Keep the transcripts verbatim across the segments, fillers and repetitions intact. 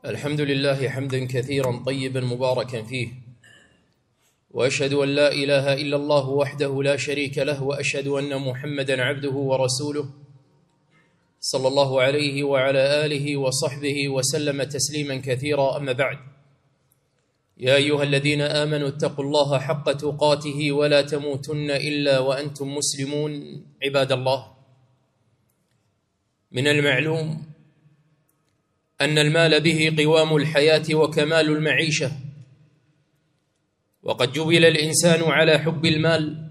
الحمد لله حمدا كثيرا طيبا مباركا فيه، وأشهد أن لا إله إلا الله وحده لا شريك له، وأشهد أن محمدا عبده ورسوله صلى الله عليه وعلى آله وصحبه وسلم تسليما كثيرا. أما بعد، يا أيها الذين آمنوا اتقوا الله حق تقاته ولا تموتن إلا وأنتم مسلمون. عباد الله، من المعلوم أن المال به قوام الحياة وكمال المعيشة، وقد جبل الإنسان على حب المال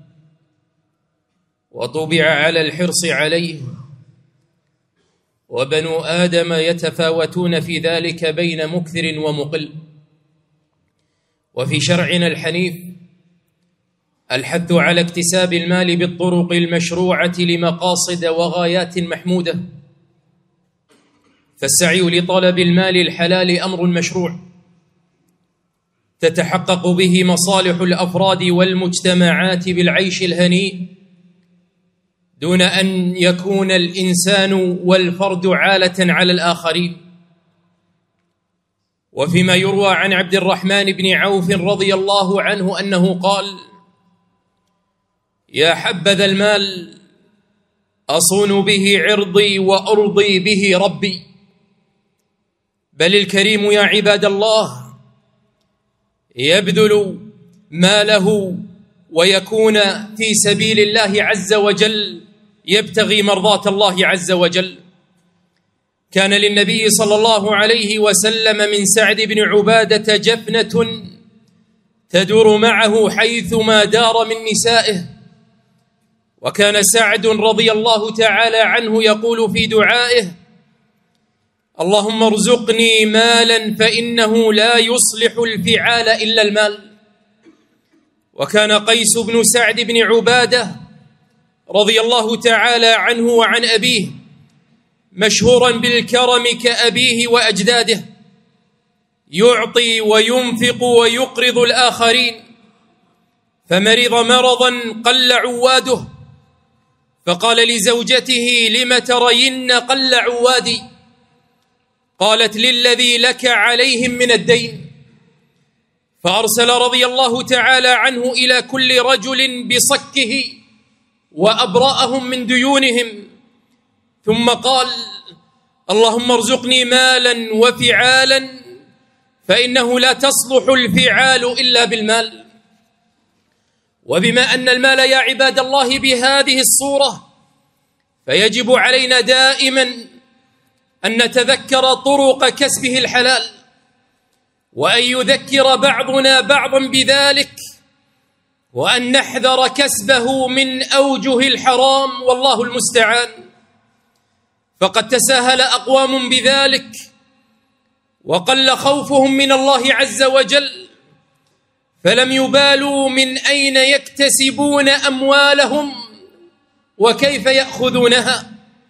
وطبع على الحرص عليه، وبنو آدم يتفاوتون في ذلك بين مكثر ومقل. وفي شرعنا الحنيف الحث على اكتساب المال بالطرق المشروعة لمقاصد وغايات محمودة، فالسعي لطلب المال الحلال أمر مشروع تتحقق به مصالح الأفراد والمجتمعات بالعيش الهنيء، دون أن يكون الإنسان والفرد عالة على الآخرين. وفيما يروى عن عبد الرحمن بن عوف رضي الله عنه أنه قال: يا حبذا المال أصون به عرضي وأرضي به ربي. بل الكريم يا عباد الله يبذل ماله ويكون في سبيل الله عز وجل يبتغي مرضاة الله عز وجل. كان للنبي صلى الله عليه وسلم من سعد بن عبادة جفنة تدور معه حيثما دار من نسائه، وكان سعد رضي الله تعالى عنه يقول في دعائه: اللهم ارزقني مالا فإنه لا يصلح الفعال إلا المال. وكان قيس بن سعد بن عبادة رضي الله تعالى عنه وعن أبيه مشهورا بالكرم كأبيه وأجداده، يعطي وينفق ويقرض الآخرين، فمرض مرضا قل عواده، فقال لزوجته: لم ترين قل عوادي؟ قالت: للذي لك عليهم من الدين. فأرسل رضي الله تعالى عنه إلى كل رجل بصكه وأبرأهم من ديونهم، ثم قال: اللهم ارزقني مالا وفعالا فإنه لا تصلح الفعال إلا بالمال. وبما أن المال يا عباد الله بهذه الصورة، فيجب علينا دائما أن نتذكر طرق كسبه الحلال، وأن يذكر بعضنا بعضا بذلك، وأن نحذر كسبه من أوجه الحرام، والله المستعان. فقد تساهل أقوام بذلك وقل خوفهم من الله عز وجل، فلم يبالوا من أين يكتسبون أموالهم وكيف يأخذونها.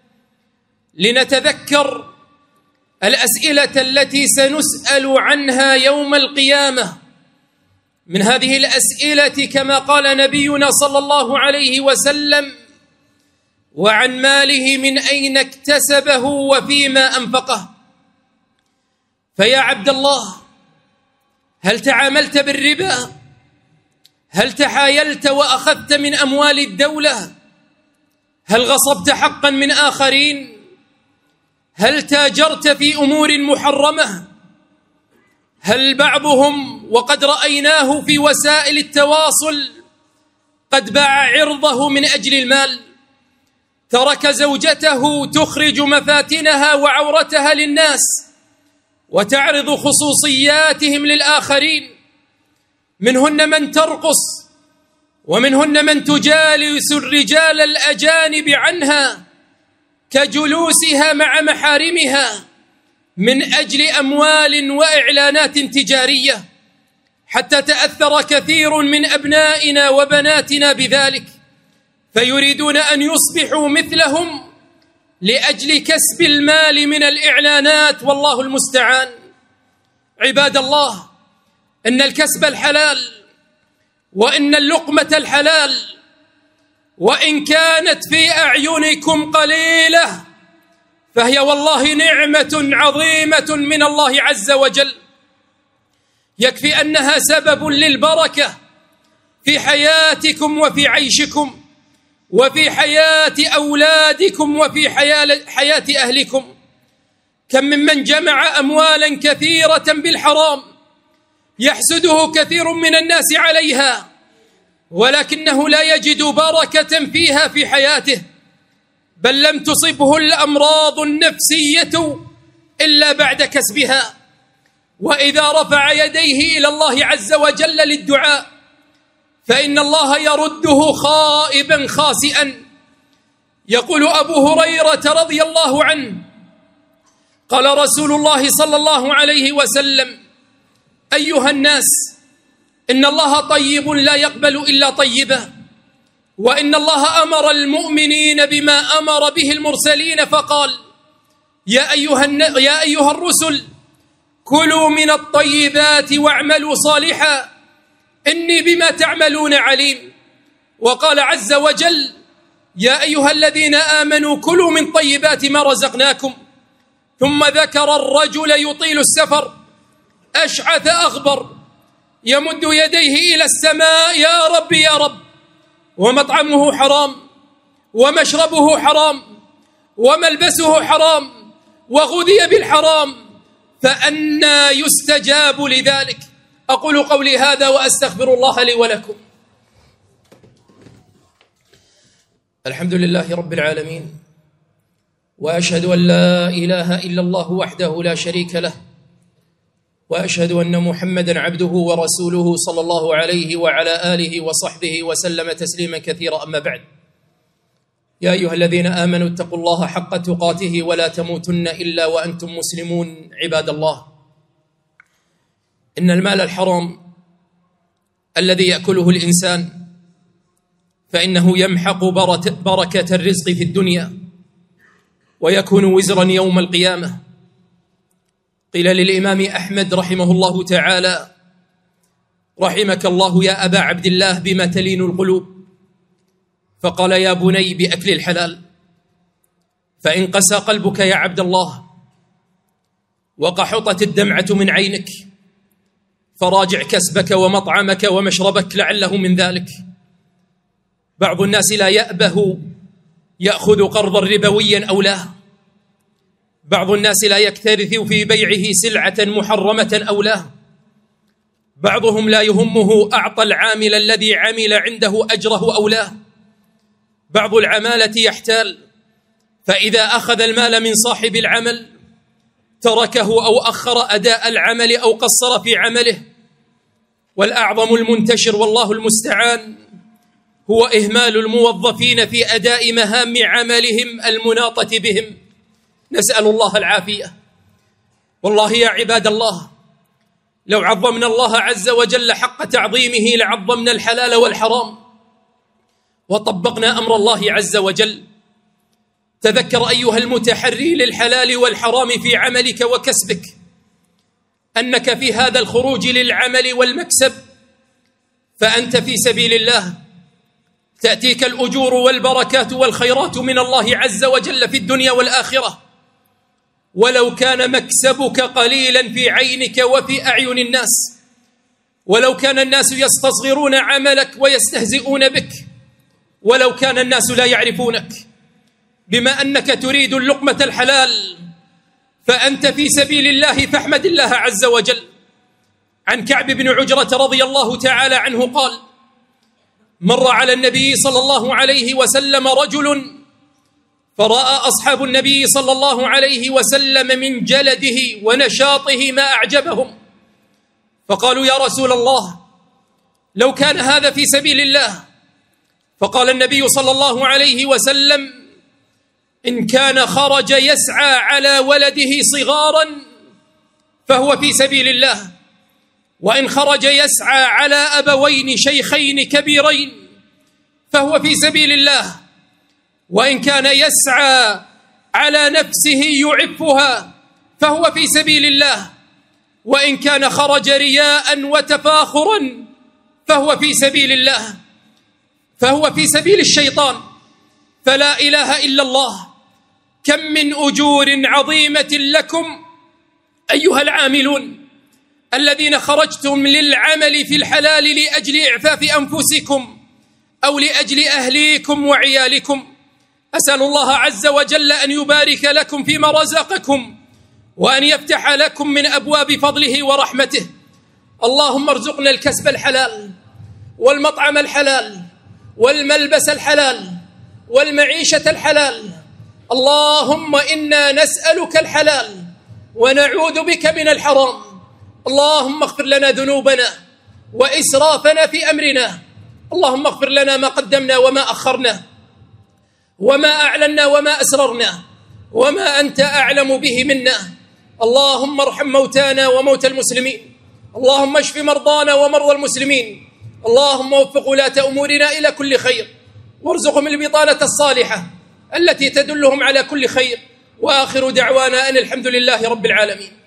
لنتذكر الأسئلة التي سنسأل عنها يوم القيامة. من هذه الأسئلة كما قال نبينا صلى الله عليه وسلم: وعن ماله من أين اكتسبه وفيما أنفقه. فيا عبد الله، هل تعاملت بالربا؟ هل تحايلت وأخذت من أموال الدولة؟ هل غصبت حقا من آخرين؟ هل تاجرت في أمور محرمة؟ هل بعضهم وقد رأيناه في وسائل التواصل قد باع عرضه من أجل المال؟ ترك زوجته تخرج مفاتنها وعورتها للناس وتعرض خصوصياتهم للآخرين، منهن من ترقص، ومنهن من تجالس الرجال الأجانب عنها كجلوسها مع محارمها من أجل أموال وإعلانات تجارية، حتى تأثر كثير من أبنائنا وبناتنا بذلك، فيريدون أن يصبحوا مثلهم لأجل كسب المال من الإعلانات، والله المستعان. عباد الله، إن الكسب الحلال وإن اللقمة الحلال وإن كانت في أعينكم قليلة فهي والله نعمة عظيمة من الله عز وجل، يكفي أنها سبب للبركة في حياتكم وفي عيشكم وفي حياة أولادكم وفي حياة أهلكم. كم ممن جمع أموالا كثيرة بالحرام يحسده كثير من الناس عليها، ولكنه لا يجد بركة فيها في حياته، بل لم تصبه الأمراض النفسية إلا بعد كسبها. وإذا رفع يديه إلى الله عز وجل للدعاء فإن الله يرده خائبا خاسئا. يقول أبو هريرة رضي الله عنه: قال رسول الله صلى الله عليه وسلم: أيها الناس، إن الله طيب لا يقبل إلا طيبا، وإن الله أمر المؤمنين بما أمر به المرسلين فقال: يا أيها, يا أيها الرسل كلوا من الطيبات واعملوا صالحا إني بما تعملون عليم. وقال عز وجل: يا أيها الذين آمنوا كلوا من طيبات ما رزقناكم. ثم ذكر الرجل يطيل السفر أشعث أغبر يمد يديه إلى السماء: يا رب يا رب، ومطعمه حرام ومشربه حرام وملبسه حرام وغذي بالحرام، فأنى يستجاب لذلك؟ أقول قولي هذا وأستغفر الله لي ولكم. الحمد لله رب العالمين، وأشهد أن لا إله إلا الله وحده لا شريك له، وأشهد أن محمدًا عبده ورسوله صلى الله عليه وعلى آله وصحبه وسلم تسليما كثيرا. أما بعد، يا أيها الذين آمنوا اتقوا الله حق تقاته ولا تموتن إلا وأنتم مسلمون. عباد الله، إن المال الحرام الذي يأكله الإنسان فإنه يمحق بركة الرزق في الدنيا ويكون وزرا يوم القيامة. قيل للإمام أحمد رحمه الله تعالى: رحمك الله يا أبا عبد الله بما تلين القلوب؟ فقال: يا بني بأكل الحلال. فإن قسى قلبك يا عبد الله وقحطت الدمعة من عينك فراجع كسبك ومطعمك ومشربك لعله من ذلك. بعض الناس لا يأبه يأخذ قرضا ربويا أو لا، بعض الناس لا يكترث في بيعه سلعة محرمة أو لا، بعضهم لا يهمه أعطى العامل الذي عمل عنده أجره أو لا. بعض العمالة يحتال، فإذا أخذ المال من صاحب العمل تركه أو أخر أداء العمل أو قصر في عمله. والأعظم المنتشر والله المستعان هو إهمال الموظفين في أداء مهام عملهم المناطة بهم، نسأل الله العافية. والله يا عباد الله، لو عظمنا الله عز وجل حق تعظيمه لعظمنا الحلال والحرام وطبقنا أمر الله عز وجل. تذكر أيها المتحري للحلال والحرام في عملك وكسبك أنك في هذا الخروج للعمل والمكسب فأنت في سبيل الله، تأتيك الأجور والبركات والخيرات من الله عز وجل في الدنيا والآخرة، ولو كان مكسبك قليلا في عينك وفي أعين الناس، ولو كان الناس يستصغرون عملك ويستهزئون بك، ولو كان الناس لا يعرفونك، بما أنك تريد اللقمة الحلال فأنت في سبيل الله فاحمد الله عز وجل. عن كعب بن عجرة رضي الله تعالى عنه قال: مر على النبي صلى الله عليه وسلم رجل فرأى أصحاب النبي صلى الله عليه وسلم من جلده ونشاطه ما أعجبهم، فقالوا: يا رسول الله، لو كان هذا في سبيل الله. فقال النبي صلى الله عليه وسلم: إن كان خرج يسعى على ولده صغارا فهو في سبيل الله، وإن خرج يسعى على أبوين شيخين كبيرين فهو في سبيل الله، وإن كان يسعى على نفسه يعفها فهو في سبيل الله، وإن كان خرج رياء وتفاخرا فهو في سبيل الله، فهو في سبيل الشيطان. فلا إله إلا الله كم من أجور عظيمة لكم أيها العاملون الذين خرجتم للعمل في الحلال لأجل إعفاف أنفسكم أو لأجل أهليكم وعيالكم. أسأل الله عز وجل أن يبارك لكم فيما رزقكم وأن يفتح لكم من أبواب فضله ورحمته. اللهم ارزقنا الكسب الحلال والمطعم الحلال والملبس الحلال والمعيشة الحلال. اللهم إنا نسألك الحلال ونعوذ بك من الحرام. اللهم اغفر لنا ذنوبنا وإسرافنا في أمرنا. اللهم اغفر لنا ما قدمنا وما أخرنا وما أعلنا وما أسررنا وما أنت أعلم به منا. اللهم ارحم موتانا وموتى المسلمين. اللهم اشف مرضانا ومرضى المسلمين. اللهم وفق ولاة أمورنا إلى كل خير وارزقهم البطانة الصالحة التي تدلهم على كل خير. وآخر دعوانا أن الحمد لله رب العالمين.